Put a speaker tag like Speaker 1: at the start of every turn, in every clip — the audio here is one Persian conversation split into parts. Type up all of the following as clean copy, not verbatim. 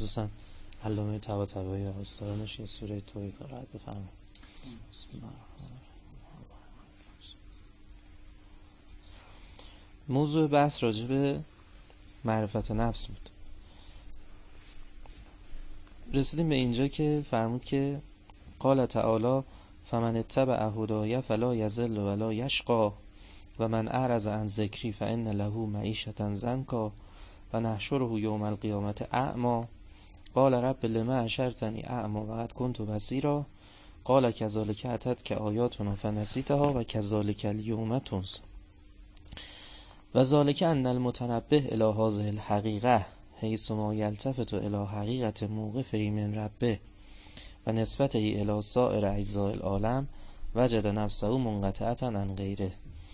Speaker 1: خصوصا علامه طباطبایی و استادانش یه سوره توحید قرائت بفرمایید. بسم الله الرحمن الرحیم. موضوع بحث راجع به معرفت نفس بود. رسیدیم به اینجا که فرمود که قال تعالی فمن اتبع هدایا فلا یضل ولا یشقی و من اعرض عن ذکری فان له معیشة ضنکا و نحشره یوم القیامة اعمی قال رب لما حشرتنی اعمی وقد کنت بصیرا قال کذلک اتتک آیاتنا فنسیتها و کذلک الیوم تنسی و ذلک ان المتنبه الی هذه الحقیقه حیث ما یلتفت الی حقیقة موقفه من ربه و نسبته الی سائر اجزاء العالم وجد نفسه منقطعة عن غیره.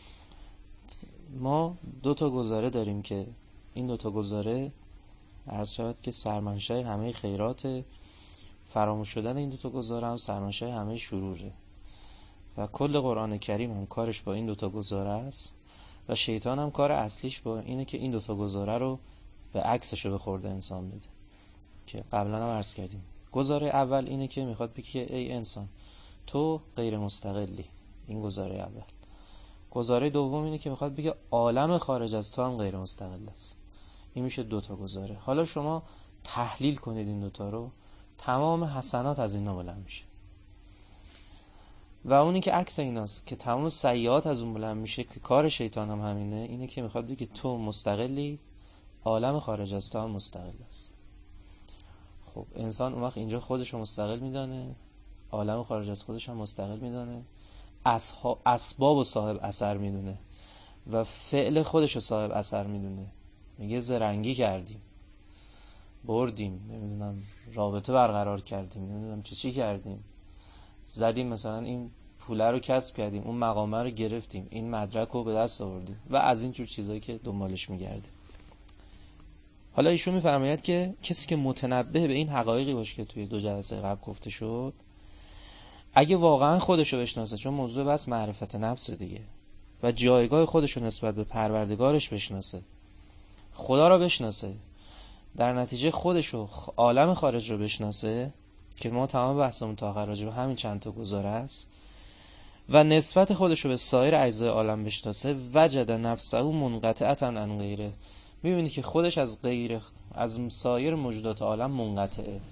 Speaker 1: ما دو تا گزاره داریم که این دو تا گزاره عرض شود که سرمنشأ همه خیرات، فراموش شدن این دو تا گزاره هم سرمنشأ همه شروره و کل قرآن کریم هم کارش با این دو تا گزاره است و شیطان هم کار اصلیش با اینه که این دو تا گزاره رو به عکسشو به خورده انسان بده که قبلا هم عرض کردیم. گزاره اول اینه که میخواد بگه ای انسان تو غیر مستقلی، این گزاره اول. گزاره دوم اینه که میخواد بگه عالم خارج از تو هم غیر مستقل است. این میشه دو تا گزاره. حالا شما تحلیل کنید این دوتا رو، تمام حسنات از اینا بلند میشه و اونی که عکس ایناست که تمام سیئات از اون بلند میشه که کار شیطان هم همینه. اینه که میخواد بگه تو مستقلی، عالم خارج از تو هم مستقل است. خب انسان اون وقت اینجا خودش رو مستقل میدانه، عالم خارج از خودش هم مستقل میدانه، اسباب و صاحب اثر میدونه و فعل خودش رو صاحب اثر میدونه. میگه زرنگی کردیم، بردیم، نمیدونم رابطه برقرار کردیم، نمیدونم چی کردیم، زدیم مثلا این پوله رو کسب کردیم، اون مقامه رو گرفتیم، این مدرک رو به دست آوردیم و از این جور چیزایی که دنبالش میگرده. حالا ایشون میفرماید که کسی که متنبه به این حقایقی باشه که توی 2 جلسه قبل گفته شد، اگه واقعا خودشو بشناسه، چون موضوع بس معرفت نفس دیگه، و جایگاه خودشو نسبت به پروردگارش بشناسه، خدا رو بشناسه، در نتیجه خودشو عالم خارج رو بشناسه که ما تمام بحثمون تا آخر راجع به همین چند تا گزاره است، و نسبت خودشو به سایر اجزای عالم بشناسه، وجد نفسه منقطعة عن غیره، میبینی که خودش از سایر موجودات عالم منقطعه.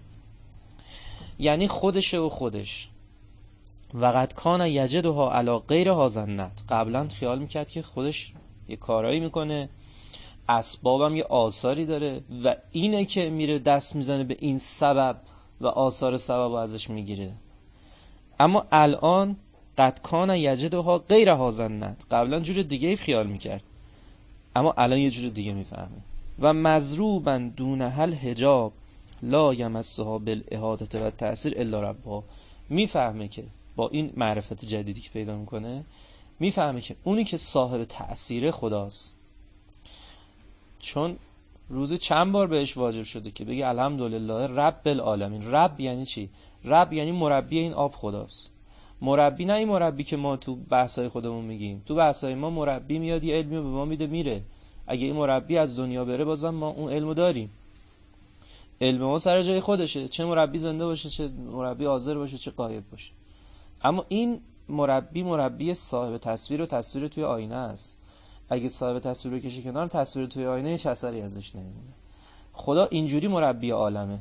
Speaker 1: یعنی خودشه و خودش. وقد کان یجدها علی غیر هذا النط، قبلا خیال میکرد که خودش یه کارایی میکنه، اسبابم یه آثاری داره و اینه که میره دست میزنه به این سبب و آثار سبب ازش میگیره. اما الان قد کان یجدها غیر هذا النط، قبلا جور دیگه خیال میکرد اما الان یه جور دیگه میفهمه. و مضروبا دون هل حجاب لا یمسها بالاحاطه و التأثیر الا ربها، میفهمه که با این معرفت جدیدی که پیدا میکنه، میفهمه که اونی که صاحب تأثیر خداست. چون روزی چند بار بهش واجب شده که بگه الحمدلله رب العالمین. رب یعنی چی؟ رب یعنی مربی این آب خداست. مربی نه این مربی که ما تو بحثای خودمون میگیم. تو بحثای ما مربی میاد یه علمی رو به ما میده میره. اگه این مربی از دنیا بره بازم ما اون علمو داریم. علم ما سر جای خودشه، چه مربی زنده باشه، چه مربی حاضر باشه، چه غایب باشه. اما این مربی صاحب تصویر و تصویر توی آینه است. اگه صاحب تصویر بکشه کنار، تصویر توی آینه هیچ اثری ازش نمیمونه. خدا اینجوری مربی عالمه.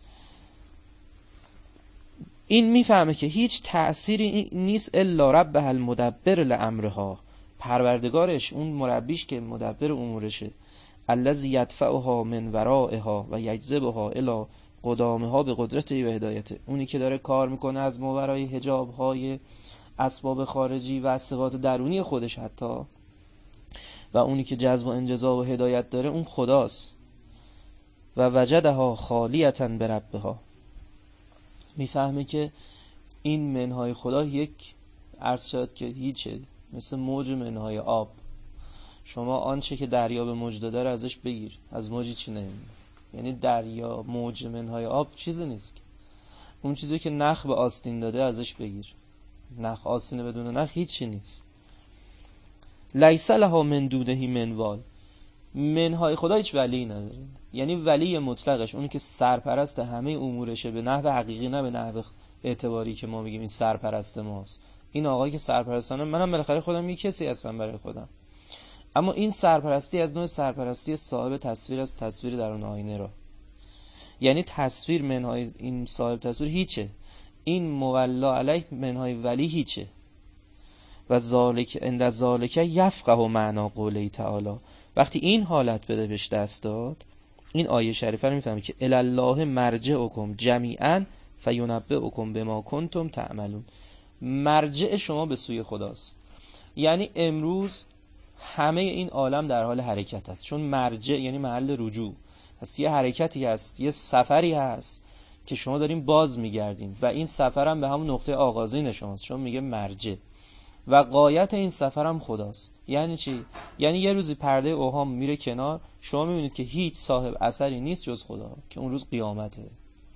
Speaker 1: این میفهمه که هیچ تأثیری نیست الا رب المدبر لامرها، پروردگارش، اون مربیش که مدبر امورشه، الذی یدفعها من ورائها و یجذبها الی قدامها به قدرته و هدایته، اونی که داره کار میکنه از ماورای حجاب‌های اسباب خارجی و صفات درونی خودش حتی، و اونی که جذب و انجذاب و هدایت داره اون خداست. و وجدها خالیةً بربها، میفهمه که این منهای خدا یک عرض شد که هیچه، مثل موج منهای آب. شما آنچه که دریا به موج داده رو ازش بگیر، از موجی چی نمیمونه. یعنی دریا موج منهای آب چیزی نیست. اون چیزی که نخ به آستین داده ازش بگیر، نخ آستین بدون نخ هیچی نیست. لیس لها من دونه منوال، منهای خدا هیچ ولی نداره. یعنی ولی مطلقش اونی که سرپرست همه امورشه به نحو حقیقی، نه به نحو اعتباری که ما میگیم این سرپرست ماست. این آقایی که سرپرستانه، منم بالاخره خودم یک کسی هستم برای خودم، اما این سرپرستی از نوع سرپرستی صاحب تصویر از تصویر درون آینه را. یعنی تصویر منهای این صاحب تصویر هیچه، این مولا علیه منهای ولی هیچه. و ذالک عند ذالک یفقه معنا قوله تعالی. وقتی این حالت بده بهش دست داد، این آیه شریفه رو میفهمی که الله مرجعکم جمیعا فینبئکم بما کنتم تعملون. مرجع شما به سوی خداست. یعنی امروز همه این عالم در حال حرکت است، چون مرجع یعنی محل رجوع هست. یه حرکتی هست، یه سفری هست که شما دارین باز میگردین و این سفر هم به همون نقطه آغازین شماست، چون میگه مرجع و غایت این سفر هم خداست. یعنی چی؟ یعنی یه روزی پرده اوهام میره کنار، شما میبینید که هیچ صاحب اثری نیست جز خدا، که اون روز قیامته.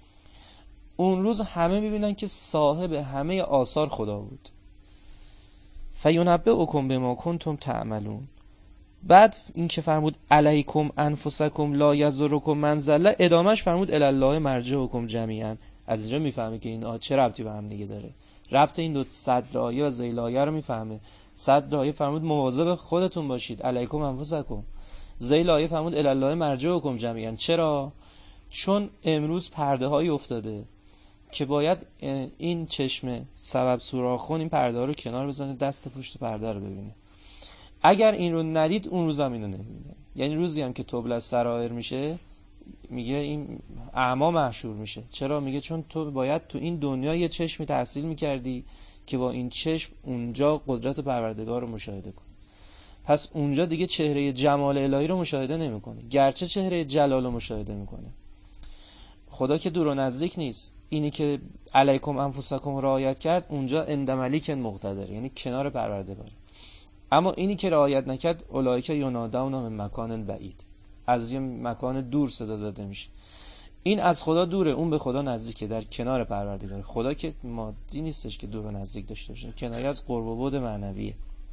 Speaker 1: اون روز همه میبینن که صاحب همه آثار خدا بود. فینبئکم بما کنتم تعملون. بعد این که فرمود علیکم انفسکم لا یضرکم من ضل، ادامهش فرمود الی الله مرجعکم جمیعا. از اینجا میفهمی که این چه ربطی به هم دیگه داره. ربط این دو صدر آیه و ذیل آیه رو میفهمه. صدر آیه فرمود مواظب خودتون باشید، علیکم انفسکم. ذیل آیه فرمود الی الله مرجعکم جمیعا. چرا؟ چون امروز پرده های افتاده که باید این چشم سبب سوراخون این پرده ها رو کنار بزنه، دست پشت پرده رو ببینه. اگر این رو ندید اون روز هم اینو نمی‌بینه. یعنی روزی هم که تبل السرائر میشه، میگه این اعما محشور میشه. چرا؟ میگه چون تو باید تو این دنیا یه چشمی تحصیل میکردی که با این چشم اونجا قدرت پروردگار رو مشاهده کن. پس اونجا دیگه چهره جمال الهی رو مشاهده نمیکنه، گرچه چهره جلال رو مشاهده میکنه. خدا که دور و نزدیک نیست. اینی که علیکم انفسکم رعایت کرد اونجا عند ملیک مقتدر، یعنی کنار پروردگار. اما اینی که رعایت نکرد اولئک ینادون من مکان بعید، از یه مکان دور صدا زده میشه. این از خدا دوره، اون به خدا نزدیکه، در کنار پروردگار. خدا که مادی نیستش که دور و نزدیک داشته باشه، کنایه از قرب و بعد معنویه.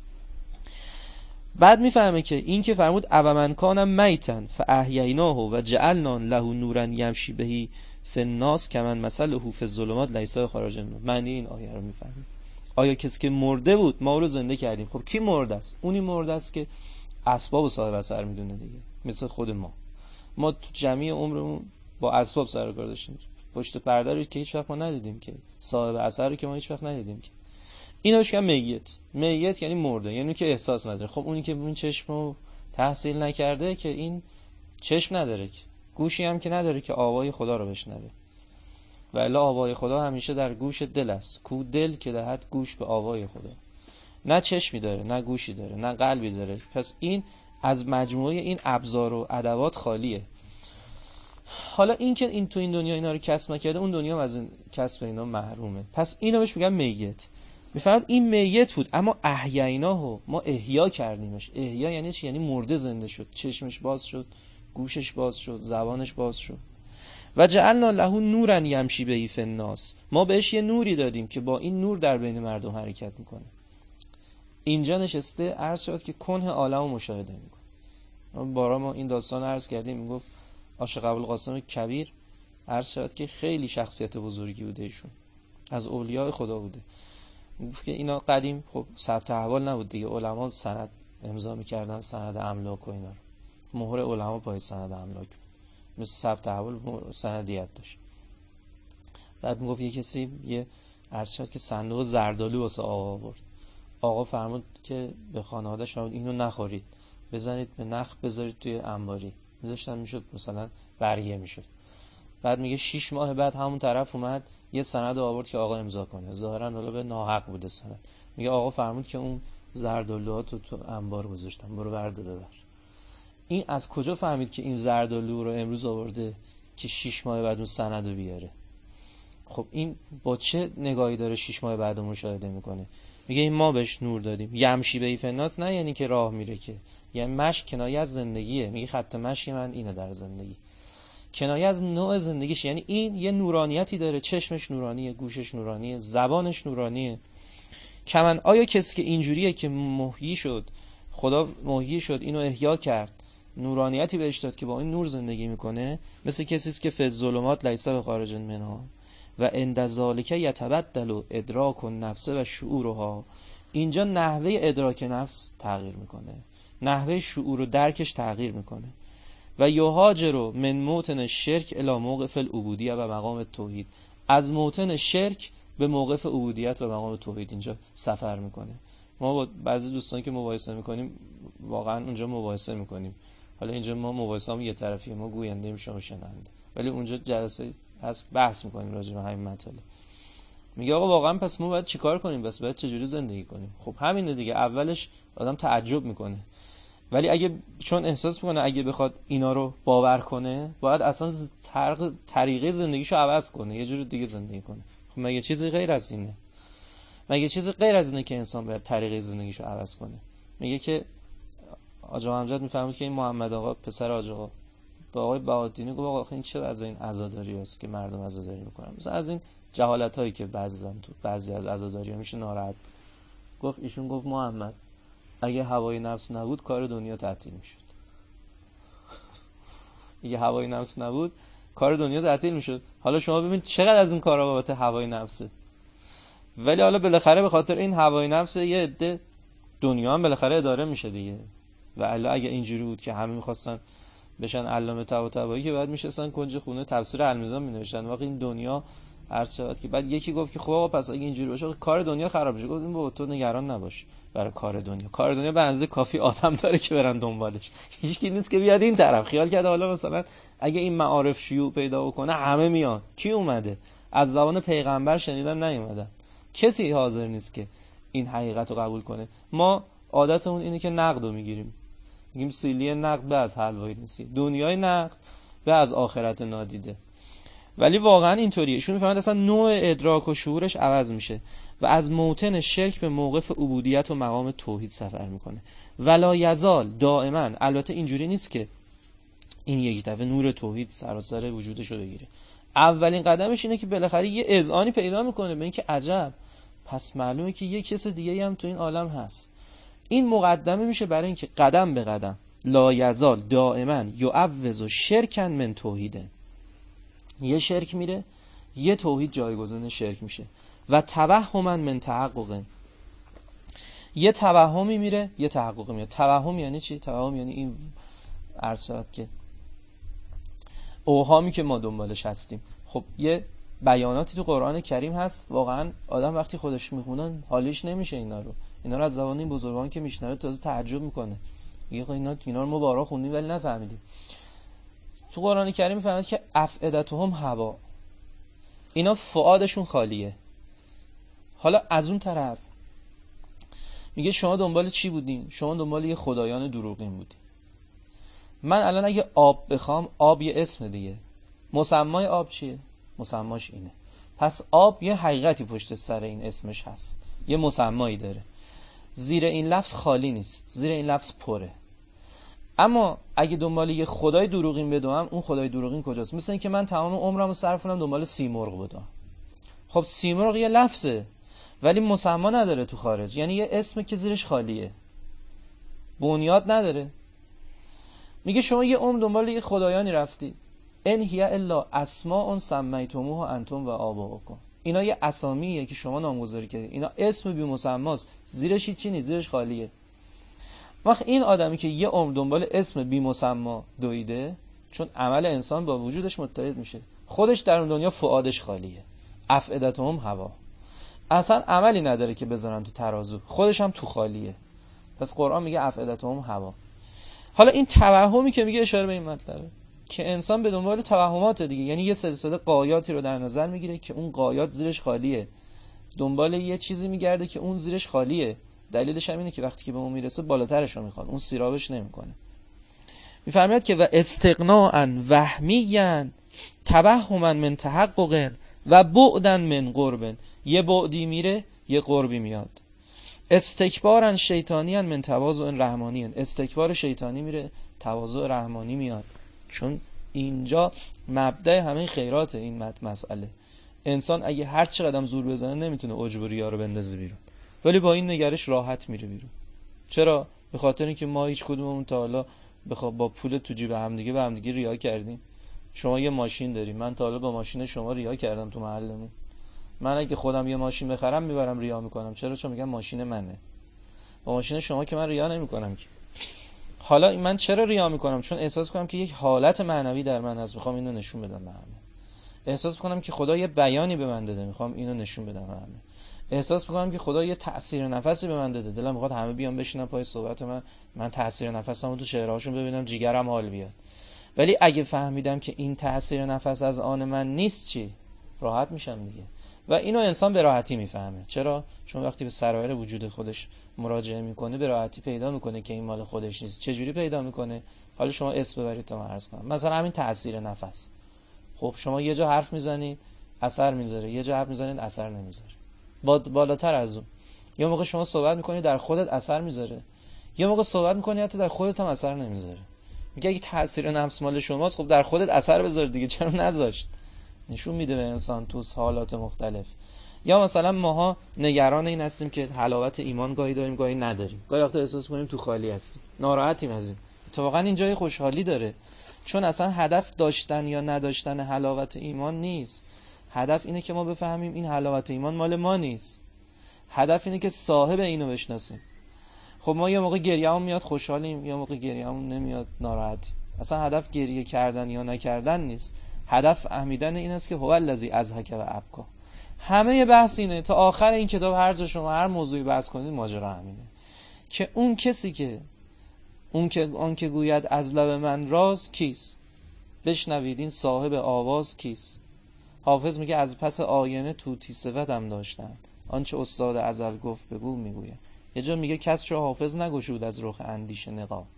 Speaker 1: بعد میفهمه که این که فرمود او من کان میتا فاحییناه و جعلنا له نورا یمشی به فی الناس کمن مثله فی الظلمات لیس خارج منه. معنی این آیه رو میفهمه. آیا کسی که مرده بود ما رو زنده کردیم. خب کی مرده است؟ اونی مرده است که اسباب و صاحب اثر میدونه دیگه. مثل خود ما تو جمعی عمرمون با اسباب سر و کار داشتیم. پشت پرده رو که هیچ وقت ما ندیدیم، که صاحب اثر رو که ما هیچ وقت ندیدیم. که اینا بهش میگن میت یعنی مرده، یعنی که احساس نداره. خب اونی که اون چشمو تحصیل نکرده که این چشم نداره، که گوشی هم که نداره که آوای خدا رو بشنوه. و الا آوای خدا همیشه در گوش دل است. کو دل که دهد گوش به آوای خدا. نه چشمی داره، نه گوشی داره، نه قلبی داره. پس این از مجموعه این ابزار و ادوات خالیه. حالا این که این تو این دنیا اینا رو کسب نکرده، اون دنیا هم از این کسب اینا محرومه. پس اینو بهش میگن میت. میفهمید این میت بود، اما احییناهو ما احیا کردیمش. احیا یعنی چی؟ یعنی مرده زنده شد. چشمش باز شد، گوشش باز شد، زبانش باز شد. و جعلنا له نورا یمشی به فی الناس. ما بهش یه نوری دادیم که با این نور در بین مردم حرکت میکنه. اینجا نشسته عرض شد که کنه عالمو مشاهده میکنه. بارا ما این داستان عرض کردیم، میگفت عاشق ابوالقاسم کبیر عرض شد که خیلی شخصیت بزرگی بوده، ایشون از اولیاء خدا بوده. میگفت که اینا قدیم خب ثبت احوال نبود دیگه، علما سند امضا میکردن، سند املاک و اینا رو. مهر علما پای سند املاک مثل ثبت احوال سندیت داشت. بعد میگفت یه کسی یه عرض شد که صندوق زردآلو واسه آقا آورد. آقا فرمود که به خانواده‌اش فرمود اینو نخورید، بزنید به نخ، بذارید توی انباری. میذاشتن میشد مثلا بریه میشد. بعد میگه 6 ماه بعد همون طرف اومد یه سند آورد که آقا امضا کنه. ظاهرا حالا به ناحق بوده سند. میگه آقا فرمود که اون زردآلوها تو انبار گذاشتم، برو بردار ببر. این از کجا فهمید که این زردآلو رو امروز آورده که 6 ماه بعد اون سند رو بیاره؟ خب این با چه نگاهی داره 6 ماه بعد مشاهده میکنه؟ میگه این ما بهش نور دادیم. یمشی به فناس نه یعنی که راه میره، که یعنی مشی کنایه از زندگیه. میگه خط مشی من اینه در زندگی، کنایه از نوع زندگیش. یعنی این یه نورانیتی داره، چشمش نورانیه، گوشش نورانیه، زبانش نورانیه. کمن آیا کسی که اینجوریه که محیی شد، خدا محیی شد، اینو احیا کرد، نورانیتی بهش داد که با این نور زندگی میکنه، مثل کسی است که فی الظلمات لیس بخارج منها و عند ذالک یتبدل ادراک النفس و شعورها. اینجا نحوه ادراک نفس تغییر میکنه، نحوه شعور و درکش تغییر میکنه. و یهاجر من موطن شرک الی موقف العبودیه و مقام توحید، از موطن شرک به موقف عبودیت و مقام توحید اینجا سفر میکنه. ما با بعضی دوستان که مباحثه میکنیم واقعا اونجا مباحثه میکنیم، حالا اینجا ما مباحثه هم یه طرفیه، ما گوینده میشیم و شنونده، ولی اونجا جلسه هست بحث میکنیم راجع به همین مطلب. میگه آقا واقعا پس ما باید چیکار کنیم، بس باید چجوری زندگی کنیم؟ خب همینه دیگه. اولش آدم تعجب میکنه، ولی اگه چون احساس میکنه اگه بخواد اینا رو باور کنه باید اصلا طریقه زندگیشو عوض کنه، یه جور دیگه زندگی کنه. خب مگه چیزی غیر از اینه؟ مگه چیزی غیر از اینه که انسان باید طریقه زندگیشو عوض کنه؟ میگه که آقا امجد میفهمید که این محمد آقا پسر حاج آقا با آقای بهادینی گفت آقا این چه از این عزاداری است که مردم عزاداری میکنن، مثلا از این جهالت هایی که بعضی از عزاداری ها میشه ناراحت. گفت ایشون گفت محمد اگه هوای نفس نبود کار دنیا تعطیل میشد. اگه هوای نفس نبود کار دنیا تعطیل میشد. حالا شما ببین چقدر از این کارا بابت هوای نفسه، ولی حالا بالاخره به خاطر این هوای نفس یه عده دنیا هم بالاخره اداره میشه دیگه. و الا اگه اینجوری بود که همه میخواستن بشن علامه طباطبایی که بعد میشستن کنج خونه تفسیر المیزان مینوشتن. واقعا این دنیا عرض شد که بعد یکی گفت که خب آقا پس اگه اینجوری باشه کار دنیا خراب میشه. گفتیم بابا تو نگران نباش برای کار دنیا، کار دنیا به اندازه کافی آدم داره که برن دنبالش، هیچکی نیست که بیاد این طرف. خیال کرده حالا مثلا اگه این معارف شیوع پیدا بکنه همه میان. کی اومده؟ از زبان پیغمبر شنیدن نیومدن. کسی حاضر نیست که این حقیقت رو قبول کنه. ما عادتمون اینه که نقد رو میگیریم، میگیم سیلی نقد به از حلوایی نیستی، دنیای نقد به از آخرت نادیده. ولی واقعا اینطوریه. ایشون میفهمند اصلا نوع ادراک و شعورش عوض میشه و از موطن شرک به موقف عبودیت و مقام توحید سفر میکنه. ولا یزال دائما. البته اینجوری نیست که این یک دفعه نور توحید سراسر وجودش رو بگیره. اولین قدمش اینه که بالاخره یه اذعانی پیدا میکنه به این که عجب، پس معلومه که یه کس دیگه‌ای هم تو این عالم هست. این مقدمه میشه برای اینکه قدم به قدم لا یزال دائما یعوض شرکا من توحیدن، یه شرک میره یه توحید جایگزین شرک میشه. و توهما من تحقق، یه توهمی میره یه تحقق میاد. توهم یعنی چی؟ توهم یعنی این عرضات که اوهامی که ما دنبالش هستیم. خب یه بیاناتی تو قرآن کریم هست واقعا آدم وقتی خودش میخونن حالیش نمیشه اینا رو از زبان این بزرگان که میشنوه تازه تعجب میکنه، میگه اینا رو ما بارها خوندیم ولی نفهمیدیم. تو قرآن کریم میفهمید که افئدتهم هوا، اینا فؤادشون خالیه. حالا از اون طرف میگه شما دنبال چی بودین؟ شما دنبال یه خدایان دروغین بودین. من الان اگه آب بخوام، آب یه اسم دیگه، مسمای آب چیه؟ مسماش اینه. پس آب یه حقیقتی پشت سر این اسمش هست، یه مسمایی داره. زیر این لفظ خالی نیست، زیر این لفظ پره. اما اگه دنبال یه خدای دروغین بدوم، اون خدای دروغین کجاست؟ مثل این که من تمام عمرمو صرف کنم دنبال سیمرغ بدوم. خب سیمرغ یه لفظه ولی مسما نداره تو خارج، یعنی یه اسمی که زیرش خالیه، بنیاد نداره. میگه شما یه عمر دنبال یه خدایانی رفتی، ان هی الا اسماء سمیتموها انتم و آباؤکم، اینا یه اسامیه که شما نامگذاری کردید، اینا اسم بی مسماست، زیرش چی نیست، زیرش خالیه. وقت این آدمی که یه عمر دنبال اسم بی مسما دویده، چون عمل انسان با وجودش متحد میشه، خودش در اون دنیا فؤادش خالیه، افئدتهم هوا، اصلا عملی نداره که بذارن تو ترازو، خودش هم تو خالیه. پس قرآن میگه افئدتهم هوا. حالا این توهمی که میگه اشاره به این مطلبه که انسان به دنبال توهمات دیگه، یعنی یه سلسله غایاتی رو در نظر میگیره که اون غایات زیرش خالیه، دنبال یه چیزی میگرده که اون زیرش خالیه. دلیلش هم اینه که وقتی که به اون میرسه بالاترش رو میخواد، اون سیرابش نمیکنه. میفرماید که و استغناء وهمیًا توهما من تحقق و بعدا من قرب، یه بعدی میره یه قربی میاد. استکبارا شیطانیًا من تواضع رحمانی، استکبار شیطانی میره تواضع رحمانی میاد. چون اینجا مبدأ همه خیراته این مسئله. انسان اگه هر چقدر زور بزنه نمیتونه عجب و ریا رو بندازه بیرون، ولی با این نگرش راحت میره بیرون. چرا؟ به خاطر اینکه ما هیچ کدوممون تا حالا بخواب با پول تو جیب همدیگه به همدیگه ریا کردیم. شما یه ماشین داری، من تا حالا با ماشین شما ریا کردم تو محلمون؟ من اگه خودم یه ماشین بخرم میبرم ریا میکنم. چرا؟ چون میگم ماشین منه. با ماشین شما که من ریا نمیکنم که. حالا من چرا ریا میکنم؟ چون احساس کنم که یک حالت معنوی در من هست، میخوام اینو نشون بدم به همه. احساس کنم که خدا یه بیانی به من داده، میخوام اینو نشون بدم به همه. احساس میکنم که خدا یه تأثیر نفسی به من داده، دلم میخواد همه بیان بشینن پای صحبت من تأثیر نفسمو تو چهرهاشون ببینم، جیگرم حال بیاد. ولی اگه فهمیدم که این تأثیر نفس از آن من نیست، چی؟ راحت میشم دیگه. و اینو انسان به راحتی میفهمه. چرا؟ چون وقتی به سرایر وجود خودش مراجعه میکنه به راحتی پیدا میکنه که این مال خودش نیست. چه جوری پیدا میکنه؟ حالا شما اسم ببرید تا من عرض کنم. مثلا همین تأثیر نفس. خب شما یه جا حرف میزنید اثر میذاره، یه جا حرف میزنید اثر نمیذاره. بالاتر از اون، یه موقع شما صحبت میکنی در خودت اثر میذاره، یه موقع صحبت میکنی حتی در خودت هم اثر نمیذاره. میگه اگه تأثیر نفس مال شماست، خب در خودت اثر بذار دیگه، چرا نذاشت؟ نشون میده به انسان تو حالات مختلف. یا مثلا ماها نگران این هستیم که حلاوت ایمان گاهی داریم گاهی نداریم، گاهی وقتا احساس کنیم تو خالی هستیم، ناراحتیم از این. اتفاقا این جای خوشحالی داره، چون اصلا هدف داشتن یا نداشتن حلاوت ایمان نیست. هدف اینه که ما بفهمیم این حلاوت ایمان مال ما نیست. هدف اینه که صاحب اینو بشناسیم. خب ما یه موقع گریه‌مون میاد خوشحالیم، یه موقع گریه‌مون نمیاد ناراحتیم. اصلا هدف گریه کردن یا نکردن نیست. هدف فهمیدن این است که هو الذی اضحک و ابکی. همه بحث اینه. تا آخر این کتاب هر جا شما هر موضوعی بحث کنید ماجرا همینه، که اون کسی که آن که گوید از لب من راز کیست؟ بشنوید این صاحب آواز کیست؟ حافظ میگه از پس آینه طوطی صفتم داشتن، آنچه استاد ازل گفت بگو میگویم. یه جا میگه کس چو حافظ نگشود از رخ اندیشه نقاب.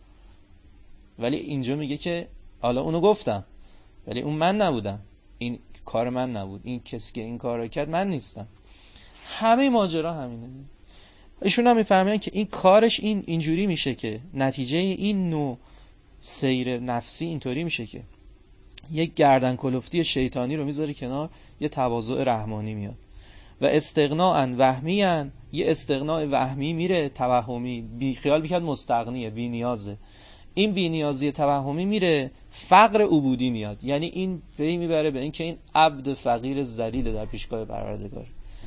Speaker 1: ولی اینجا میگه که حالا اونو گفتم ولی اون من نبودم، این کار من نبود، این کسی که این کار رو کرد من نیستم. همه ماجرا همینه. ایشون هم میفهمن که این کارش اینجوری میشه که نتیجه این نوع سیر نفسی اینطوری میشه که یک گردن کلفتی شیطانی رو میذاره کنار، یه تواضع رحمانی میاد. و استغناء وهمیان، یه استغناء وهمی میره، توهمی، بی خیال بیاد مستغنیه، بی نیازه. این بی نیازی توهمی میره، فقر عبودی میاد. یعنی این پی میبره به این که این عبد فقیر ذلیل در پیشگاه پروردگار.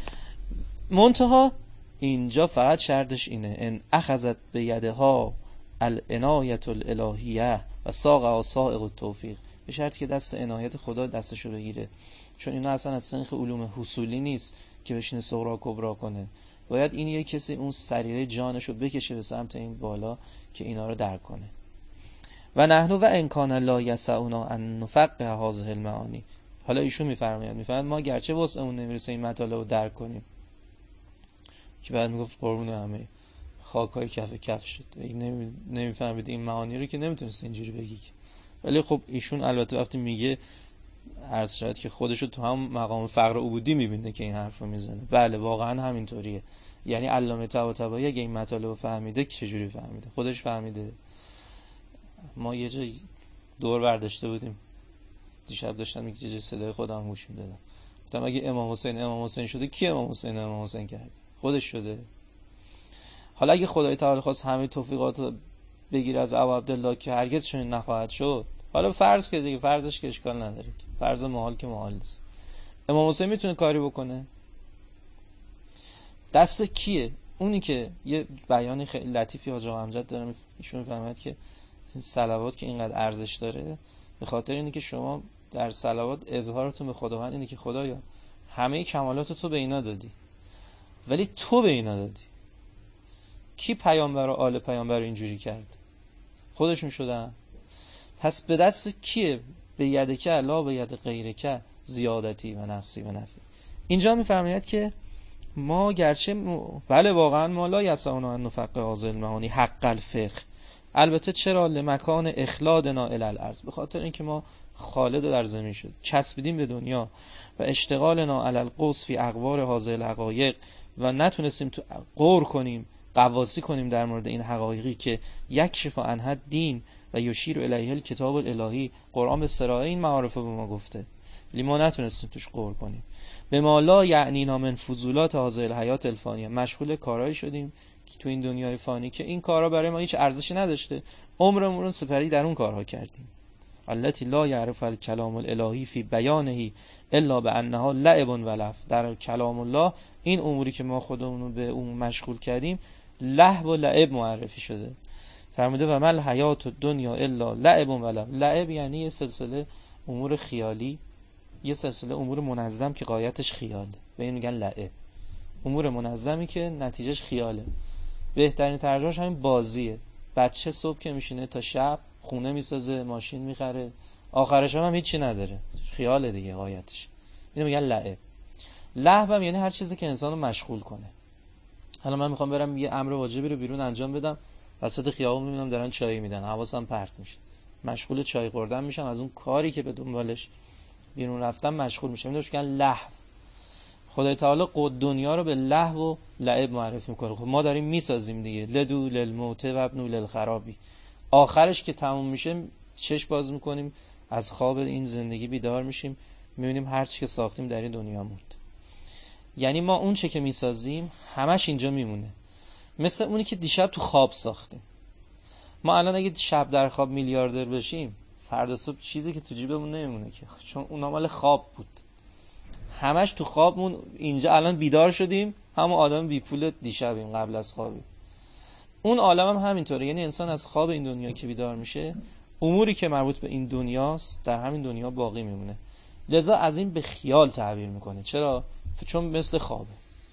Speaker 1: منتها اینجا فقط شرطش اینه ان اخذت به یدها العنایت الالهیه و ساق سائق التوفیق، به شرطی که دست عنایت خدا دستشو بگیره. چون اینا اصلا از سنخ علوم حصولی نیست که بشینه صغرا کبرا کنه. باید این یک کسی اون سریعه جانشو بکشه به سمت این بالا که اینا رو درک کنه. و نحن و امکان لا یسعنا ان نفقه هذه المعانی. حالا ایشون میفرماید ما گرچه وسعمون نمیرسه این مطالب رو درک کنیم، که بعد میگفت قربون همه خاکای کف شد، نمیفهمید این معانی رو که نمیتونست اینجوری بگی. ولی خب ایشون البته وقتی میگه عرض شد که خودشو تو هم مقام فقر عبودی میبینه که این حرف رو میزنه. بله واقعا همینطوریه. یعنی علامه طباطبایی اگه این مطالب رو فهمیده چجوری فهمیده؟ خودش فهمیده. ما یه جای دور برداشته بودیم، دیشب داشتم میگه جای صدای خودم گوش میدادم، گفتم اگه امام حسین شده کی امام حسین کرد؟ خودش شده. حالا اگه خدای تعالی خواست همه توفیقات رو بگیره از ابو عبدالله که هرگز چنین نخواهد شد، حالا فرض که دیگه فرضش که اشکال نداره، فرض محال که محال نیست. امام حسین میتونه کاری بکنه؟ دست کیه؟ اونی که یه بیانی خیلی لطیفی حاج آقا امجد داره ایشون میفهمد که این صلوات که اینقدر ارزش داره به خاطر اینه که شما در صلوات اظهارتون به خداوند اینه که خدایا همه کمالات تو به اینا دادی ولی تو به اینا دادی. کی پیامبر و آل پیامبر اینجوری کرد؟ خودشون شدن. پس به دست کیه؟ به یدک لا به ید غیرک زیادتی و نقصی و نفی. اینجا میفرماید که ما گرچه بله واقعا ما لا یسعنا ان نفقه هذه المعانی حق الفقه، البته چرا لمکان اخلادنا الی الارض، به خاطر اینکه ما خالد در زمین شد، چسبیدیم به دنیا و اشتغالنا علی القوس فی اقوار هذه الحقایق و نتونستیم تو غور کنیم، قواسی کنیم در مورد این حقایقی که یکشف عنها دین و یشیر الیه الکتاب الالهی. قرآن به صراحه این معارف به ما گفته ولی ما نتونستیم توش غور کنیم. به ما لا یعنینا من فضولات هذه الحیات الفانیه، مشغول کارهایی شدیم که تو این دنیای فانی که این کارا برای ما هیچ ارزشی نداشته، عمرمون رو سپری در اون کارها کردیم. التي لا يعرف الكلام الالهی فی بیانه الا بانها لعب و لهو. در کلام الله این اموری که ما خودمون رو به اون مشغول کردیم لهو و لعب معرفی شده. فرموده و مل حیات الدنیا الا لعب و لهو. لعب یعنی یه سلسله امور خیالی، یه سلسله امور منظم که غایتش خیاله، به این میگن لعب. امور منظمی که نتیجهش خیاله. بهترین ترجمهش همین بازیه. بچه صبح که میشینه تا شب خونه میسازه، ماشین میخره، آخرش هم هیچی نداره، خیاله دیگه غایتش. اینو میگن لعب. لهو هم یعنی هر چیزی که انسانو مشغول کنه. حالا من میخوام برم یه امر واجبی رو بیرون انجام بدم، وسط خیابون میبینم دارن چای میدن، حواسم پرت میشه، مشغول چای خوردن میشم، از اون کاری که به دنبالش بیرون رفتم مشغول میشم. اینو میگن لهو. خدای تعالی قد دنیا رو به لهو و لعب معرفی میکنه. خب ما داریم میسازیم دیگه، لدو للموت و ابنو للخرابی. آخرش که تموم میشه چشم باز میکنیم، از خواب این زندگی بیدار میشیم، میبینیم هر چی که ساختیم در این دنیا موند. یعنی ما اون چه که میسازیم همش اینجا میمونه. مثل اونی که دیشب تو خواب ساختیم. ما الان اگه شب در خواب میلیاردر بشیم، فردا صبح چیزی که تو جیبمون نمیمونه که، چون اون مال خواب بود. همش تو خوابمون. اینجا الان بیدار شدیم، همون آدم بی پول دیشبیم قبل از خوابیم. اون عالم هم همینطوره. یعنی انسان از خواب این دنیا که بیدار میشه، اموری که مربوط به این دنیاست در همین دنیا باقی میمونه. لذا از این به خیال تعبیر میکنه. چرا؟ چون مثل خوابه.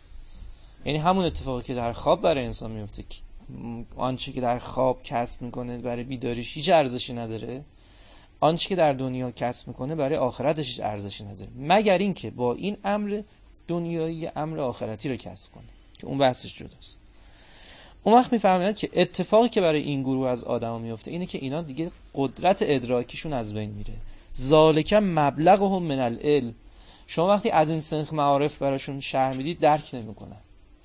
Speaker 1: یعنی همون اتفاقی که در خواب برای انسان میفته، آنچه که در خواب کسب میکنه برای بیداریش هیچ ارزشی نداره، آنچه که در دنیا کسب میکنه برای آخرتش هیچ ارزشی نداره، مگر اینکه با این امر دنیایی امر آخرتی رو کسب کنه که اون بحثش جداست. اون وقت میفهمید که اتفاقی که برای این گروه از آدما میفته اینه که اینا دیگه قدرت ادراکیشون از بین میره. ذالک مبلغهم من العلم. شما وقتی از این سنخ معارف براشون شرح میدید درک نمیکنن.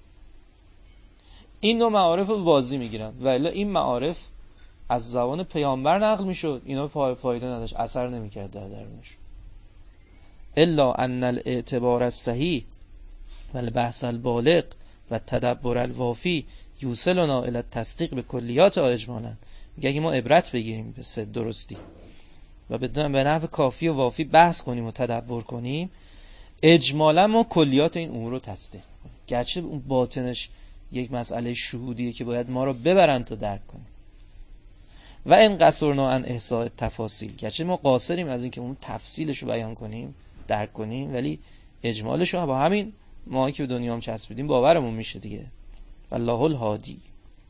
Speaker 1: این نوع معارف رو بازی میگیرن و الا این معارف از زبان پیامبر نقل میشد، اینا فایده نداشت، اثر نمیکرد در درونش. الا ان الاعتبار الصحیح و البحث البالغ و تدبر الوافی یوصلنا الی التصدیق به کلیات اجمالا. میگه اگه ما عبرت بگیریم به درستی و به نحو کافی و وافی بحث کنیم و تدبر کنیم، اجمالا ما کلیات این امور رو تصدیق کنیم، گرچه اون باطنش یک مسئله شهودیه که باید ما رو ببرن تا درک کنیم. و ان قصرنا عن احصاء التفاصیل، گرچه ما قاصریم از اینکه اون تفصیلش رو بیان کنیم، درک کنیم، ولی اجمالش رو با همین ما که به دنیا هم چسبیدیم باورمون میشه دیگه. والله الهادی.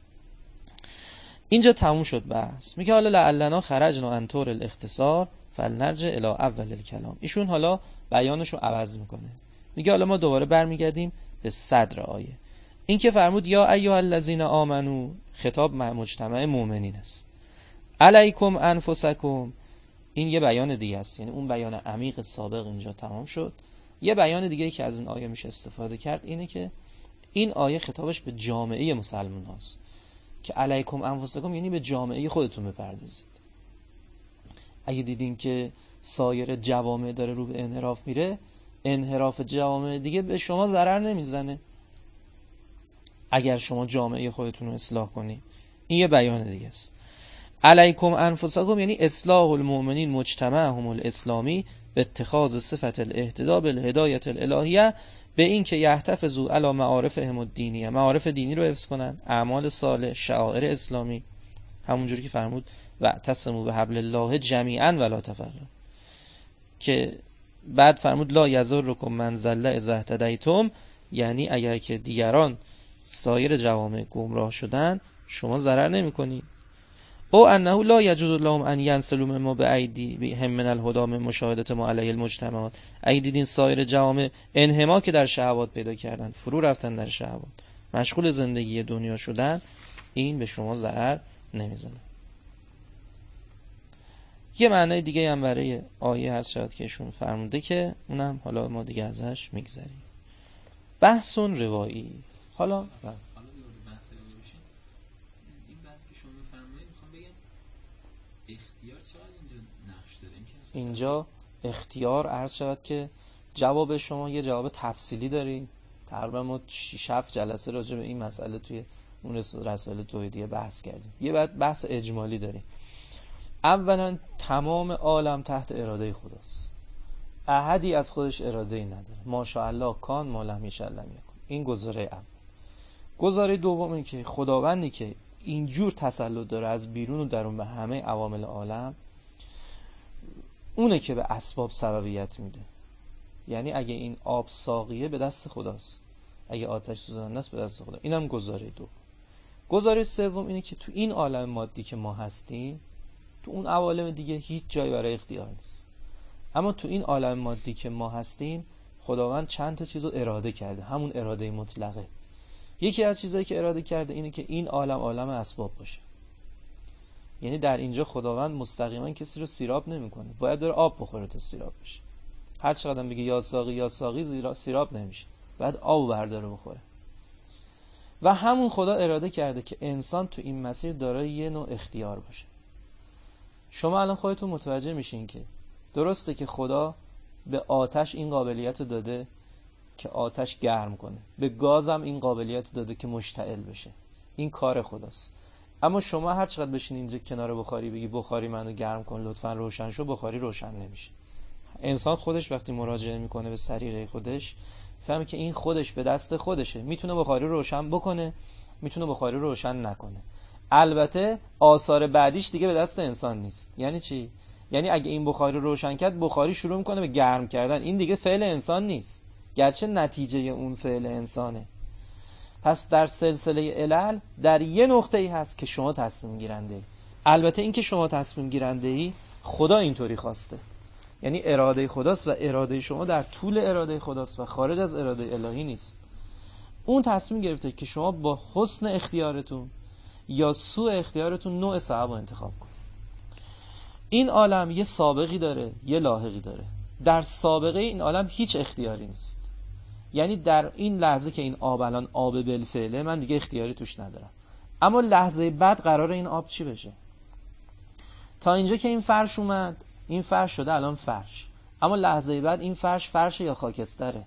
Speaker 1: اینجا تموم شد بحث. میگه حالا لعلنا خرجنا عن طور الاختصار فلنرجع الی اول الکلام. ایشون حالا بیانش رو عوض میکنه. میگه حالا ما دوباره برمیگردیم به صدر آیه. این که فرمود یا ایها الذین آمنو، خطاب مجتمع مؤمنین است. علیکم انفسکم، این یه بیان دیگه است. یعنی اون بیان عمیق سابق اینجا تمام شد. یه بیان دیگه که از این آیه میشه استفاده کرد اینه که این آیه خطابش به جامعه مسلمان هاست که علیکم انفسکم، یعنی به جامعه خودتون بپردازید. اگه دیدین که سایر جوامع داره رو به انحراف میره، انحراف جوامع دیگه به شما ضرر نمیزنه اگر شما جامعه خودتون رو اصلاح کنید. این یه بیان دیگه است. علیکم انفسکم یعنی اصلاح المؤمنین مجتمعهم الاسلامی به اتخاذ صفت الاهتداء بالهدایة الالهیه، به این که یحتفظوا علی معارفهم الدینیه، معارف دینی رو حفظ کنن، اعمال صالح، شعائر اسلامی، همونجوری که فرمود واعتصموا بحبل الله جمیعا ولا تفرقوا، که بعد فرمود لا یضرکم من ضل اذا اهتدیتم، یعنی اگر که دیگران سایر جوامع گمراه شدن شما ضرر نمی‌کنید. او انه لا یجوز لهم ان ینسلوا مما بایدیهم من الهدى من مشاهده ما علیه المجتمعات. اگه دیدین سایر جوامع انحماک در شهوات پیدا کردن، فرو رفتن در شهوات، مشغول زندگی دنیا شدن، این به شما ضرر نمیزنه. یه معنای دیگه هم برای آیه هست شاید که ایشون فرموده که اونم حالا ما دیگه ازش میگذریم. بحث روایی. حالا اینجا اختیار عرض شود که جواب شما یه جواب تفصیلی داریم. تقریبا ما 6-7 جلسه راجع به این مسئله توی اون رسائل توحیدیه بحث کردیم. یه بعد بحث اجمالی داریم. اولا تمام عالم تحت اراده خداست. احدی از خودش اراده‌ای نداره. ماشاءالله کان ما لم یشاء لم یکن. این گزاره اول. گزاره دوم این که خداوندی که اینجور تسلط داره از بیرون و درون به همه عوامل عالم، اونه که به اسباب سببیت میده. یعنی اگه این آب ساقیه به دست خداست، اگه آتش سوزنده است به دست خدا. اینم گزاره دوم. گزاره سوم اینه که تو این عالم مادی که ما هستیم، تو اون عوالم دیگه هیچ جایی برای اختیار نیست. اما تو این عالم مادی که ما هستیم خداوند چند تا چیزو اراده کرده، همون اراده مطلقه. یکی از چیزایی که اراده کرده اینه که این عالم اسباب باشه. یعنی در اینجا خداوند مستقیما کسی رو سیراب نمیکنه، باید بره آب بخوره تا سیراب بشه. هر چقدر بگه یا ساقی سیراب نمیشه، باید آب برداره بخوره. و همون خدا اراده کرده که انسان تو این مسیر دارای یه نوع اختیار باشه. شما الان خودتون متوجه میشین که درسته که خدا به آتش این قابلیت رو داده که آتش گرم کنه، به گازم این قابلیت رو داده که مشتعل بشه. این کار خداست. اما شما هر چقدر بشین اینجا کنار بخاری بگی بخاری منو گرم کن لطفاً روشن شو، بخاری روشن نمیشه. انسان خودش وقتی مراجعه میکنه به سریره خودش فهمه که این خودش به دست خودشه، میتونه بخاری روشن بکنه، میتونه بخاری روشن نکنه. البته آثار بعدیش دیگه به دست انسان نیست. یعنی چی؟ یعنی اگه این بخاری روشن کرد، بخاری شروع میکنه به گرم کردن، این دیگه فعل انسان نیست، گرچه نتیجه اون فعل انسانه. پس در سلسله علل در یه نقطه‌ای هست که شما تصمیم گیرنده ای. البته این که شما تصمیم گیرنده ای خدا اینطوری خواسته، یعنی اراده خداست و اراده شما در طول اراده خداست و خارج از اراده الهی نیست. اون تصمیم گرفته که شما با حسن اختیارتون یا سوء اختیارتون نوع ثواب انتخاب کنید. این عالم یه سابقی داره، یه لاحقی داره. در سابقه این عالم هیچ اختیاری نیست. یعنی در این لحظه که این آب الان آب بالفعله، من دیگه اختیاری توش ندارم. اما لحظه بعد قراره این آب چی بشه؟ تا اینجا که این فرش اومد، این فرش شده الان فرش. اما لحظه بعد این فرش یا خاکستره.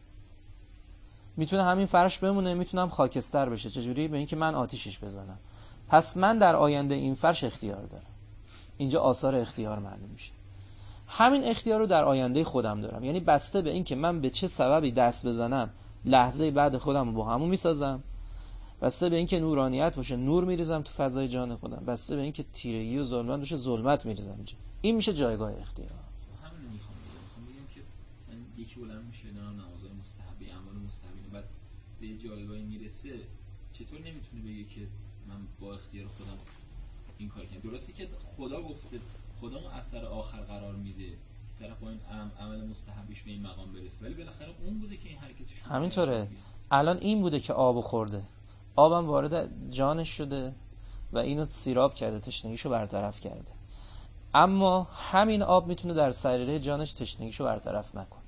Speaker 1: میتونه همین فرش بمونه، میتونم خاکستر بشه. چجوری؟ به این که من آتیشش بزنم. پس من در آینده این فرش اختیار دارم. اینجا آثار اختیار معلوم میشه. همین اختیار رو در آینده خودم دارم. یعنی بسته به این که من به چه سببی دست بزنم، لحظه بعد خودم رو با همون میسازم. بسته به این که نورانیت باشه، نور میریزم تو فضای جان خودم. بسته به این که تیرگی و ظلمت باشه، ظلمت میریزم اینجا. این میشه جایگاه اختیار.
Speaker 2: همین رو میخوام بگم که مثلا یکی بلند میشه نمازهای مستحبی، اعمال مستحبی، بعد به یه جایگاهی میرسه، چطور نمیتونه بگه که من با اختیار خودم این کار کردم؟ درسته که خدا گفته، خدا اون اثر آخر قرار میده طرف با این عمل مستحبیش به این مقام برسه، ولی بالاخره اون بوده که این حرکتش
Speaker 1: همینطوره. الان این بوده که آب خورده، آبم وارد جانش شده و اینو سیراب کرده، تشنگیشو برطرف کرده. اما همین آب میتونه در سریره جانش تشنگیشو برطرف نکنه.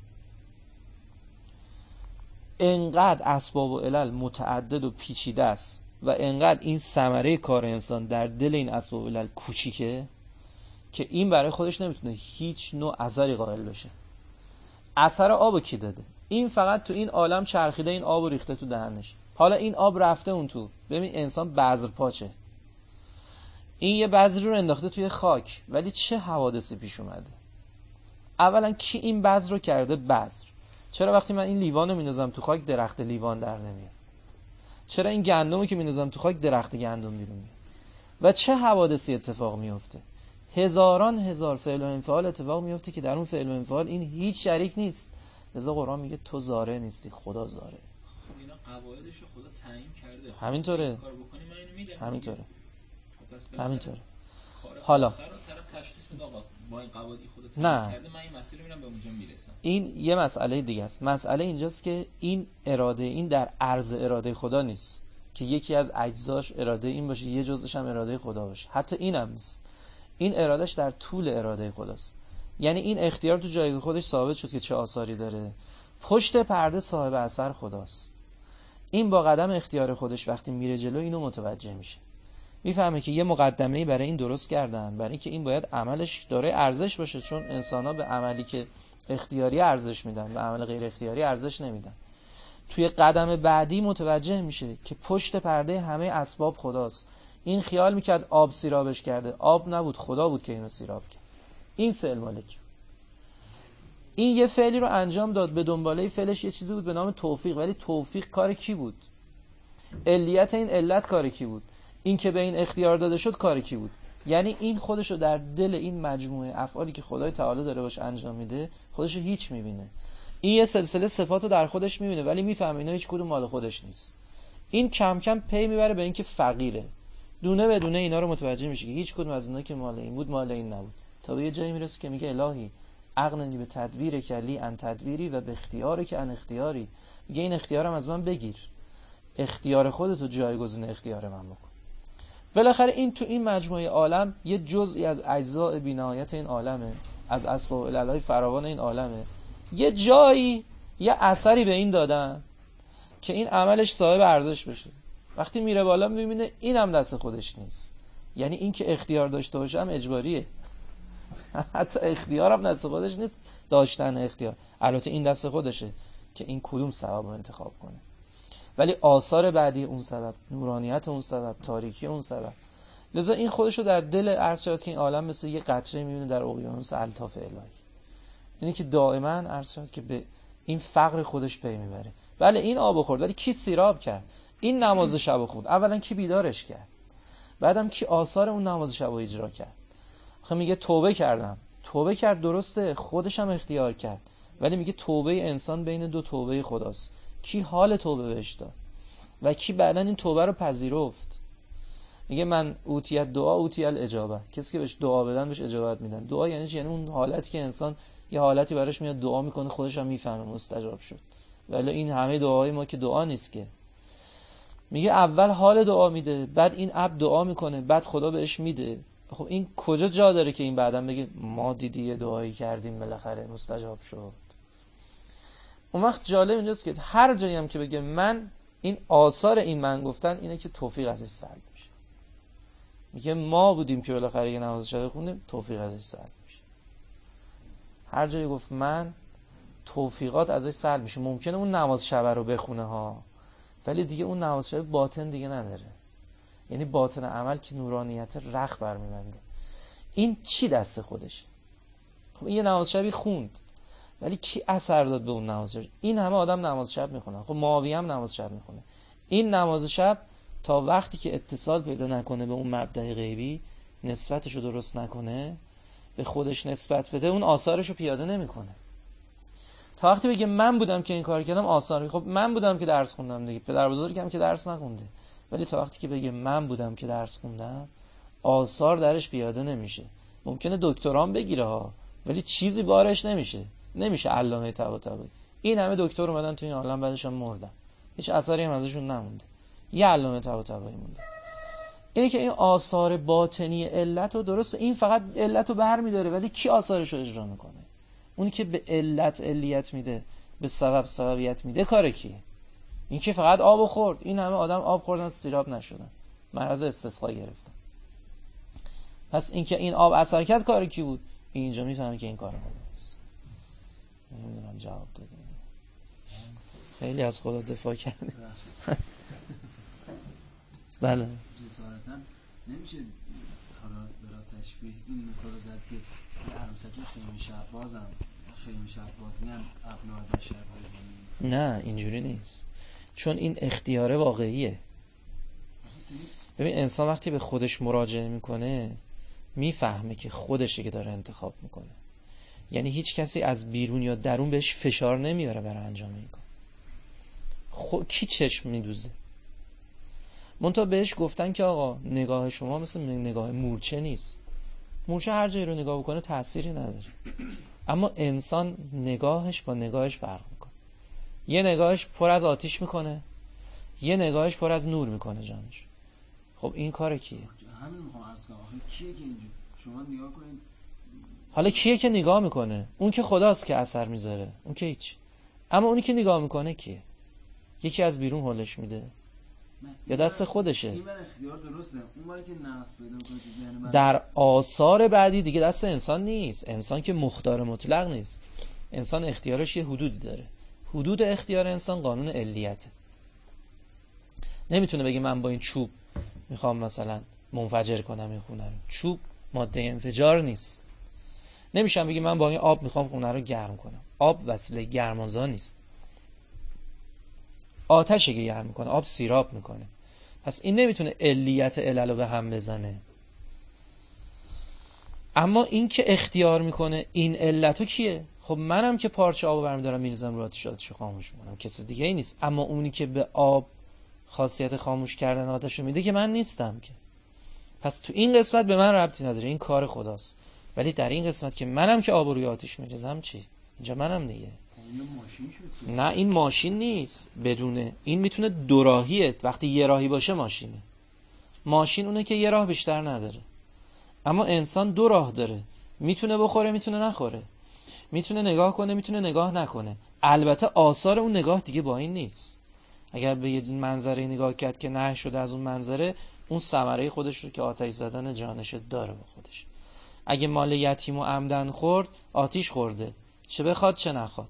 Speaker 1: انقدر اسباب و علل متعدد و پیچیده است و انقدر این ثمره کار انسان در دل این اسباب و علل کوچیکه که این برای خودش نمیتونه هیچ نوع اثری قائل بشه. اثر آبو کی داده؟ این فقط تو این عالم چرخیده، این آبو ریخته تو دهنش. حالا این آب رفته اون تو. ببین انسان بذر پاچه. این یه بذری رو انداخته توی خاک، ولی چه حوادثی پیش اومده؟ اولا کی این بذر رو کرده؟ بذر. چرا وقتی من این لیوانو میندازم تو خاک درخت لیوان در نمیاد؟ چرا این گندمو که میندازم تو خاک درخت گندم بیرون میاد؟ و چه حوادثی اتفاق میفته؟ هزاران هزار فعل و انفعال اتفاق میفته که در اون فعل و انفعال این هیچ شریک نیست. لذا قرآن میگه تو زاره نیستی، خدا زاره.
Speaker 2: خب اینا قواعدش رو خدا تعیین کرده.
Speaker 1: همینطوره.
Speaker 2: کار بکنی من اینو میدم.
Speaker 1: همینطوره.
Speaker 2: خب
Speaker 1: همینطوره.
Speaker 2: حالا طرف تشخیص بده آقا با این قواعدی خدا تعیین کرده، من این مسیر رو میرم به اونجا میرسم.
Speaker 1: این یه مسئله دیگه است. مسئله اینجاست که این اراده، این در عرض اراده خدا نیست که یکی از اجزاش اراده این باشه، یه جزءش هم اراده خدا باشه. حتی اینم نیست. این ارادهش در طول اراده خداست. یعنی این اختیار تو جایگاه خودش ثابت شد که چه آثاری داره. پشت پرده صاحب اثر خداست. این با قدم اختیار خودش وقتی میره جلو اینو متوجه میشه. میفهمه که یه مقدمه‌ای برای این درست کردن، برای اینکه این باید عملش داره ارزش باشه، چون انسان‌ها به عملی که اختیاری ارزش میدن، به عمل غیر اختیاری ارزش نمیدن. توی قدم بعدی متوجه میشه که پشت پرده همه اسباب خداست. این خیال میکرد آب سیرابش کرده، آب نبود، خدا بود که اینو سیراب کرد. این فعل مالک، این یه فعلی رو انجام داد، به دنباله فعلش یه چیزی بود به نام توفیق، ولی توفیق کار کی بود؟ علیت این علت کار کی بود؟ این که به این اختیار داده شد کار کی بود؟ یعنی این خودشو در دل این مجموعه افعالی که خدای تعالی داره باش انجام میده خودشو هیچ میبینه. این یه سلسله صفاتو در خودش میبینه ولی میفهمه اینا هیچ کدوم مال خودش نیست. این کم کم پی میبره به اینکه فقیره، دونه به دونه اینا رو متوجه میشه که هیچ کدوم از اینا که مال این بود مال این نبود، تا به یه جایی میرسه که میگه الهی عقلنی به تدبیر کلی ان تدبیری و به اختیاری که ان اختیاری، میگه این اختیارم از من بگیر، اختیار خودتو جایگزین اختیار من بکن. بالاخره این تو این مجموعه عالم یه جزئی از اجزاء بی‌نهایت این عالمه، از اسباب الالای فراوان این عالمه، یه جایی یه اثری به این دادن که این عملش صاحب ارزش بشه. وقتی میره بالا میبینه این هم دست خودش نیست، یعنی این که اختیار داشته باشه هم اجباریه. حتی اختیار هم دست خودش نیست، داشتن اختیار. البته این دست خودشه که این کدوم سبب رو انتخاب کنه، ولی آثار بعدی اون سبب، نورانیت اون سبب، تاریکی اون سبب. لذا این خودشو در دل عرض شد که این عالم مثل یه قطره میبینه در اقیانوس الطاف الهی. اینی که دائما عرض شد که به این فقر خودش پی میبره. بله این آب خورد، ولی کی سیراب کرد؟ این نماز شب خوند، اولا کی بیدارش کرد؟ بعدم کی آثار اون نماز شب رو اجرا کرد؟ آخه میگه توبه کردم، توبه کرد درسته، خودش هم اختیار کرد، ولی میگه توبه انسان بین دو توبه خداست. کی حال توبه بهش داد و کی بعدن این توبه رو پذیرفت؟ میگه من اوتیت دعا اوتی الاجابه، کسی که بهش دعا بدن بهش اجابت میدن. دعا یعنی چی؟ یعنی اون حالتی که انسان یه حالتی براش میاد دعا میکنه خودش هم میفهمه مستجاب شد. ولی این همه دعاهای ما که دعا نیست که. میگه اول حال دعا میده، بعد این عبد دعا میکنه، بعد خدا بهش میده. خب این کجا جا داره که این بعداً بگه ما دیدی یه دعایی کردیم بالاخره مستجاب شد؟ اون وقت جالب اینجاست که هر جایی هم که بگه من، این آثار این من گفتن اینه که توفیق ازش سلب میشه. میگه ما بودیم که بالاخره یه نماز شب خوندیم، توفیق ازش سلب میشه. هر جایی گفت من، توفیقات ازش سلب میشه. ممکنه اون نماز شب رو بخونه ها، ولی دیگه اون نماز شب باطن دیگه نداره. یعنی باطن عمل که نورانیت رخ برمی‌بنده. این چی دست خودشه؟ خب این یه نماز شبی خوند، ولی کی اثر داد به اون نماز شب؟ این همه آدم نماز شب میخونن. خب معاویه هم نماز شب میخونه. این نماز شب تا وقتی که اتصال پیدا نکنه به اون مبدأ غیبی، نسبتشو درست نکنه، به خودش نسبت بده، اون آثارشو پیاده نمیکنه. تا وقتی بگه من بودم که این کار کردم، آثاری، خب من بودم که درس خوندم دیگه، پدر بزرگم که درس نخونده. ولی تا وقتی که بگه من بودم که درس خوندم، آثار درش پیاده نمیشه. ممکنه دکترام بگیره ها، ولی چیزی بارش نمیشه علامه طباطبایی. این همه دکتر اومدن تو این عالم بعدش هم مردن، هیچ اثری هم ازشون نمونده، یه علامه طباطبایی مونده. اینه که این آثار باطنی علت رو، درست این فقط علت رو برمی‌داره، ولی کی آثارش رو اجرا میکنه؟ اونی که به علت علیت میده، به سبب سببیت میده، کار کیه؟ این که فقط آب خورد، این همه آدم آب خوردن سیراب نشدن، معرض استسقا گرفتن. پس این که این آب اثر کرد کار کی بود؟ اینجا میفهمه که این کار خداست. نمیدونم جواب دادیم. خیلی از خدا دفاع کرده. بله.
Speaker 3: جسارتاً نمیشه حالا برای تشبیه این مثال زد که یه عروسک خیمه شبازم، خیمه شبازی هم ابنای بشر بزنیم.
Speaker 1: نه اینجوری نیست، چون این اختیار واقعیه. ببین انسان وقتی به خودش مراجعه میکنه میفهمه که خودشه که داره انتخاب میکنه. یعنی هیچ کسی از بیرون یا درون بهش فشار نمیاره برای انجام این کار. کی چشم میدوزه؟ منتها بهش گفتن که آقا نگاه شما مثل نگاه مورچه نیست. مورچه هر جایی رو نگاه بکنه تأثیری نداره، اما انسان نگاهش با نگاهش فرق میکنه. یه نگاهش پر از آتش میکنه، یه نگاهش پر از نور میکنه جانش. خب این کار کیه؟
Speaker 3: همین میخوام عرض کنم، آخه کیه که اینجا شما نگاه کنید؟
Speaker 1: حالا کیه که نگاه میکنه؟ اون که خداست که اثر میذاره، اون که هیچ. اما اونی که نگاه میکنه کیه؟ یکی از بیرون حلش میده، یا دست خودشه.
Speaker 3: این من اختیار درسته، اون ولی که نقص پیدا کنه یعنی من
Speaker 1: در آثار بعدی دیگه دست انسان نیست. انسان که مختار مطلق نیست. انسان اختیارش یه حدودی داره. حدود اختیار انسان قانون علیته. نمیتونه بگه من با این چوب میخوام مثلا منفجر کنم این خونه رو. چوب ماده انفجار نیست. نمیشم بگه من با این آب میخوام خونه رو گرم کنم. آب وسیله گرمازا نیست. آتش گرم میکنه، آب سیراب میکنه. پس این نمیتونه علیت علل رو به هم بزنه. اما این که اختیار میکنه این علتو کیه؟ خب منم که پارچه آب برمیدارم میریزم رو آتشو خاموش میکنم، کسی دیگه ای نیست. اما اونی که به آب خاصیت خاموش کردن آتشو میده که من نیستم که. پس تو این قسمت به من ربطی نداره، این کار خداست. ولی در این قسمت که منم که آب روی آتش میریزم چی؟ اینجا منم دیگه. نه این ماشین نیست بدونه. این میتونه دو راهیه. وقتی یه راهی باشه ماشینه. ماشین اونه که یه راه بیشتر نداره. اما انسان دو راه داره. میتونه بخوره، میتونه نخوره. میتونه نگاه کنه، میتونه نگاه نکنه. البته آثار اون نگاه دیگه با این نیست. اگر به یه منظره نگاه کرد که نه شده از اون منظره، اون ثمره خودش رو که آتش زدن جانش داره با خودش. اگه مال یتیمو عمدن خورد، آتیش خورده. چه بخواد چه نخواد.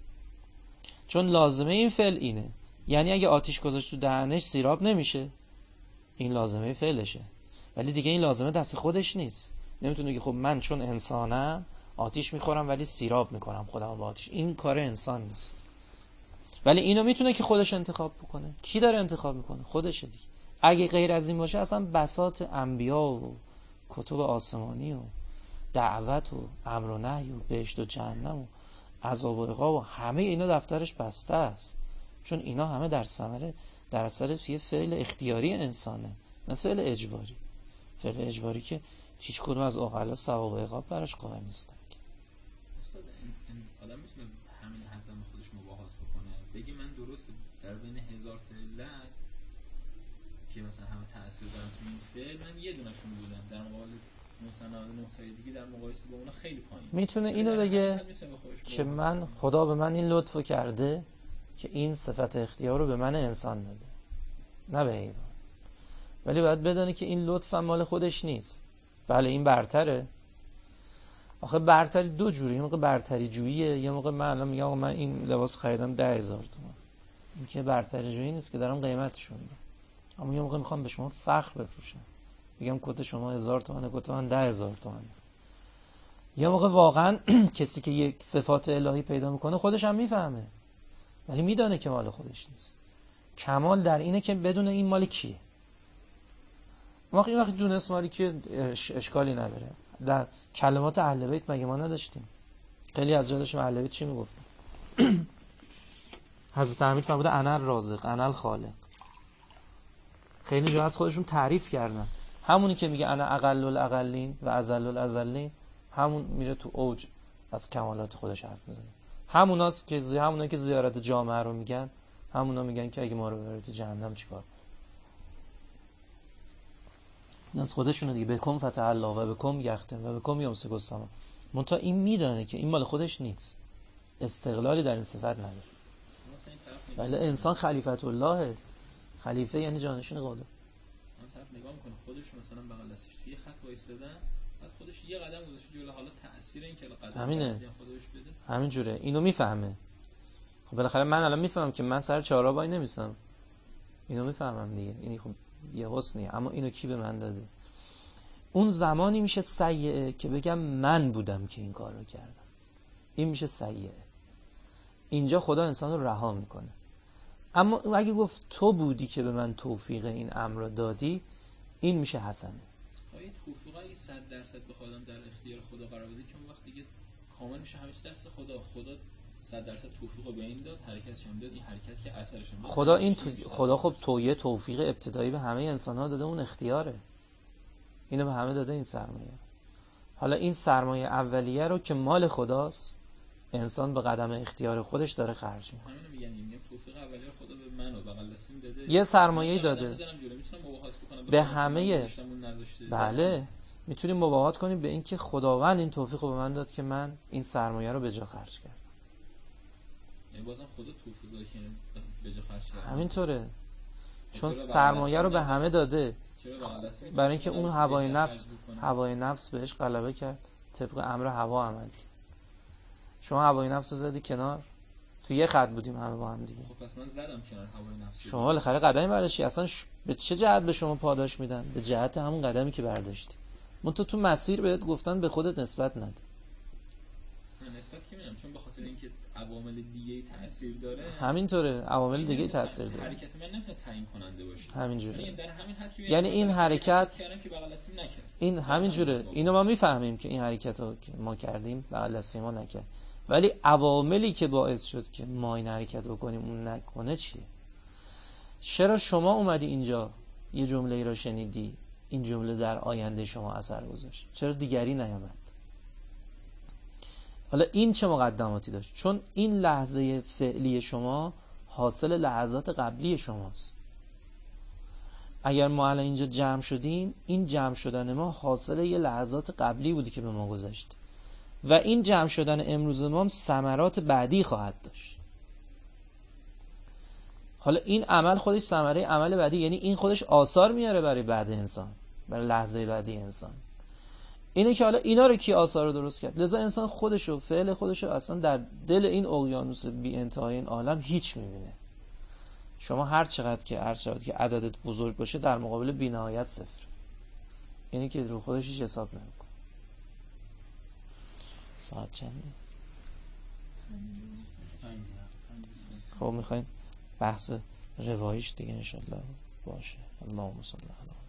Speaker 1: چون لازمه این فعل اینه. یعنی اگه آتیش گذاشت تو دهنش سیراب نمیشه. این لازمه فعلشه. ولی دیگه این لازمه دست خودش نیست. نمیتونه که خب من چون انسانم آتیش میخورم ولی سیراب میکنم خودم با آتیش. این کار انسان نیست. ولی اینو میتونه که خودش انتخاب بکنه. کی داره انتخاب میکنه؟ خودشه دیگه. اگه غیر از این باشه اصلا بساط انبیا و کتب آسمانی و دعوت و امر و نهی و بهشت و جهنم و عذاب و عقاب و همه اینا دفترش بسته است. چون اینا همه در اثر توی فعل اختیاری انسانه، نه فعل اجباری. فعل اجباری که هیچ کدوم از عقلا ثواب و عقاب براش قائل نیستن.
Speaker 2: استاد این آدم میتونه همین حد هم خودش مباحث بکنه، بگی من درست در بین 1000 تا علت که مثلا همه تأثیر دارن تو این فعل، من یه دونشون بودم در مقابل 999 تا دیگه در مقایسه با اون خیلی پایین.
Speaker 1: میتونه اینو بگه که من خدا به من این لطفو کرده که این صفت اختیار رو به من انسان داده، نه به حیوان. ولی باید بدونه که این لطف هم مال خودش نیست. بله این برتره. آخه برتری دو جوری. یه موقع برتری جوییه، یه موقع من الان میگم آقا من این لباس خریدم 10,000 تومان. این که برتری جویی نیست که دارم قیمتشو میگم. اما یه موقع میخوام به شما فخر بفروشم، میگم کت شما 1000 تومانه، کت من 10,000 تومانه. یه موقع واقعا کسی که یک صفات الهی پیدا میکنه خودش هم میفهمه ولی میدانه که مال خودش نیست. کمال در اینه که بدونه این مال کیه. وقتی دونست مالی که اشکالی نداره. در کلمات اهل بیت مگه ما نداشتیم؟ خیلی از جا داشتیم اهل بیت چی میگفتن؟ حضرت امیر فرموده انا الرازق انا الخالق. خیلی جا از خودشون تعریف کردن. همونی که میگه انا اقل الاقلین و اذل الاذلین، همون میره تو اوج از کمالات خودش حرف میزنه. همونا که زیارت جامعه رو میگن، همونا میگن که اگه ما رو ببرید تو جهنم چیکار؟ از خودشونه دیگه. بکم فتح الله و بکم یختم و بکم یمسک السما. منتها این میدانه که این مال خودش نیست. استقلالی در این صفت نداره. ولی انسان خلیفت الله. خلیفه یعنی جانشین خدا.
Speaker 2: من صرف نگاه میکنه خودش مثلا بغل دستش توی خط وایسادن، بعد خودش یه قدم گذاشته جلو، حالا تأثیر این که قدم
Speaker 1: همینه.
Speaker 2: خودش بده.
Speaker 1: همین جوره. اینو میفهمه. خب بالاخره من الان میفهمم که من سر چهارراه وای نمیسم. اینو میفهمم دیگه. این خب یه حسنیه. اما اینو کی به من داده؟ اون زمانی میشه سیئه که بگم من بودم که این کار رو کردم. این میشه سیئه. اینجا خدا انسان رو رها میکنه. اما اگه گفت تو بودی که به من توفیق این امر رو دادی، این میشه حسنه.
Speaker 2: این توفیق اگه 100% به خودم در اختیار خدا قرار بده که اون وقت دیگه کامل میشه همه چیز دست خدا. 100% توفیق رو به این داد، حرکتش هم داد، این حرکت که اثرش هم داد.
Speaker 1: خدا خب توی توفیق ابتدایی به همه انسان‌ها داده، اون اختیاره. اینو به همه داده این سرمایه. حالا این سرمایه اولیه رو که مال خداست، انسان به قدم اختیار خودش داره خرج می‌کنه.
Speaker 2: همین میگن این توفیق اولیه خدا به من و بغل دستیم داده.
Speaker 1: یه سرمایه‌ای داده. به همه. بله. میتونیم مباهات کنیم به این که خداوند این توفیق رو به من داد که من این سرمایه رو به جا خرج کردم.
Speaker 2: یعنی بازم خدا توفیق داد که به جا خرج کردم.
Speaker 1: همینطوره. چون سرمایه رو به همه داده،
Speaker 2: چرا
Speaker 1: برای اینکه اون هوای نفس بهش غلبه کرد، طبق امر هوا عمل کرد. شما هوای نفس رو زدی کنار، تو یه خط بودیم همه با هم دیگه.
Speaker 2: خب پس من زدم کنار هوای نفس.
Speaker 1: شما بالاخره قدمی برداشتی، اصلا به چه جهت به شما پاداش میدن؟ به جهت همون قدمی که برداشتی. تو مسیر بهت گفتن به خودت نسبت نده.
Speaker 2: من نسبت که میدم چون به خاطر اینکه عوامل دیگه تاثیر داره.
Speaker 1: همینطوره، عوامل دیگه تاثیر داره.
Speaker 2: حرکت من نمیتونه تعیین کننده باشه.
Speaker 1: همینجوره.
Speaker 2: یعنی
Speaker 1: این حرکت
Speaker 2: که بغل دستی نکرد.
Speaker 1: این همینجوره. اینو ما میفهمیم که این حرکتو که ما کردیم بغل دستی ما نکرد. ولی عواملی که باعث شد که ما این حرکت بکنیم اون نکنه چیه؟ چرا شما اومدی اینجا یه جمله‌ای رو شنیدی، این جمله در آینده شما اثر گذاشت، چرا دیگری نیامد؟ حالا این چه مقدماتی داشت؟ چون این لحظه فعلی شما حاصل لحظات قبلی شماست. اگر ما الان اینجا جمع شدیم، این جمع شدن ما حاصل یه لحظات قبلی بودی که به ما گذشت و این جمع شدن امروز ما هم ثمرات بعدی خواهد داشت. حالا این عمل خودش ثمره عمل بعدی، یعنی این خودش آثار میاره برای بعد انسان، برای لحظه بعدی انسان. اینه که حالا اینا رو کی آثار رو درست کرد؟ لذا انسان خودشو، فعل خودشو اصلا در دل این اقیانوس بی انتهای این عالم هیچ میبینه. شما هر چقدر که عددت بزرگ باشه در مقابل بی‌نهایت صفر. اینی که رو خودش هیچ حساب نمیکنه. ساعت چنده؟ خب میخواین بحث روایش دیگه انشالله باشه. اللهم صل علی